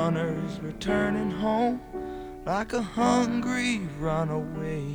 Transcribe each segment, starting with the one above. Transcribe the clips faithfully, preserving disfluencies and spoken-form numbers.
gunner's returning home like a hungry runaway.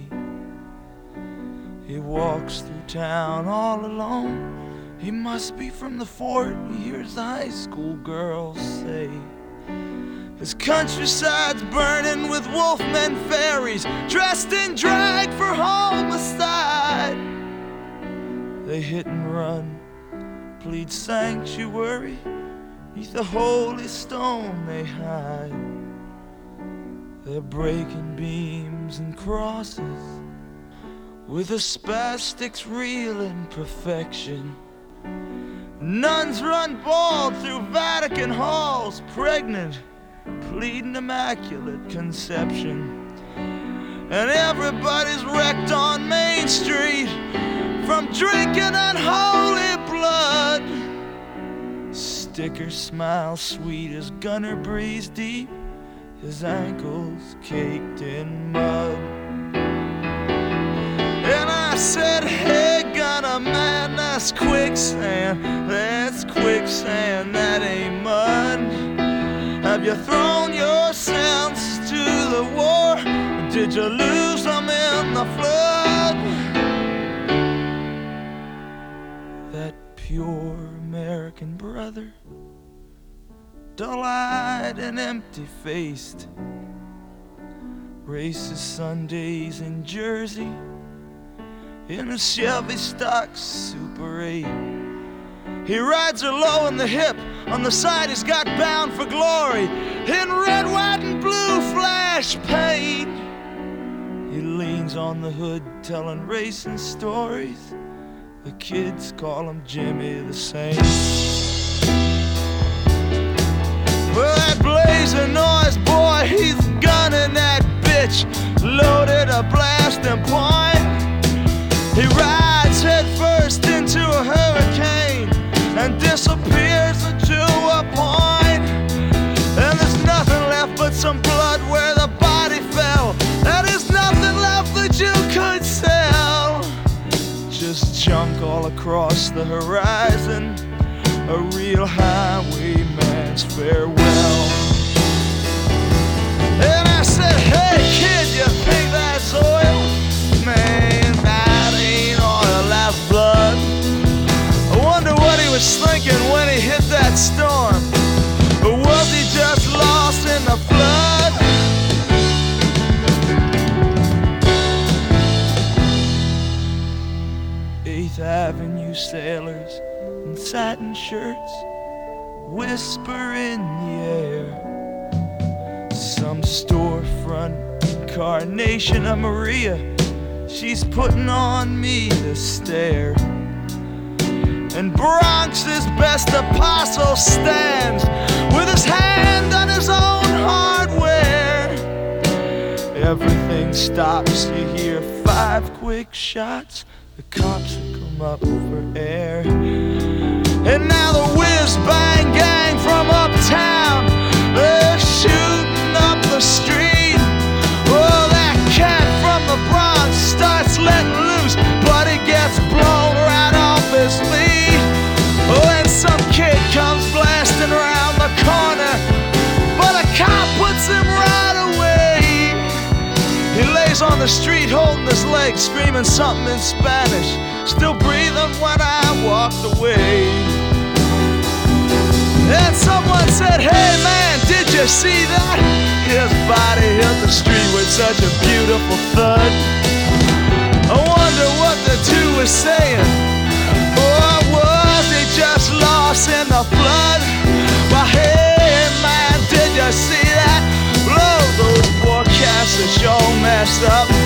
He walks through town all alone. He must be from the fort, he hears the high school girls say. His countryside's burning with wolfmen fairies dressed in drag for homicide. They hit and run, plead sanctuary, neath the holy stone they hide. They're breaking beams and crosses with a spastic's real imperfection. Nuns run bald through Vatican halls, pregnant, pleading immaculate conception. And everybody's wrecked on Main Street from drinking unholy blood. Sticker smiles sweet as Gunner breathes deep, his ankles caked in mud. And I said, hey Gunner man, that's quicksand, that's quicksand, that ain't mud. Have you thrown your sense to the war, or did you lose them in the flood? That pure American brother, dull-eyed and empty-faced, races Sundays in Jersey in a Chevy stock Super eight. He rides her low in the hip, on the side he's got Bound for Glory in red, white, and blue flash paint. He leans on the hood telling racing stories. The kids call him Jimmy the Saint. Well, that blazing noise, boy, he's gunning that bitch, loaded a blasting point. He rides head first into a hurricane and disappears into a point. And there's nothing left but some blood where the body fell. There is nothing left that you could sell. Just junk all across the horizon, a real highwayman's farewell. And I said, hey kid, you think that's oil? Man, that ain't oil, that's blood. I wonder what he was thinking when he hit that storm. Or was he just lost in the flood? Eighth Avenue sailors in satin shirts whisper in the air. Some storefront incarnation of Maria, she's putting on me the stare. And Bronx's best apostle stands with his hand on his own hardware. Everything stops, you hear five quick shots, the cops come up for air. And now the whiz-bang gang from uptown, they're shooting up the street. Oh, that cat from the Bronx starts letting loose, but he gets blown right off his feet. Oh, and some kid comes blasting around the corner, but a cop puts him right away. He lays on the street holding his leg, screaming something in Spanish, still breathing when I walked away. And someone said, hey man, did you see that? His body hit the street with such a beautiful thud. I wonder what the two were saying. Or was he just lost in the flood? Well, hey man, did you see that? Blow, those poor cats are sure messed up.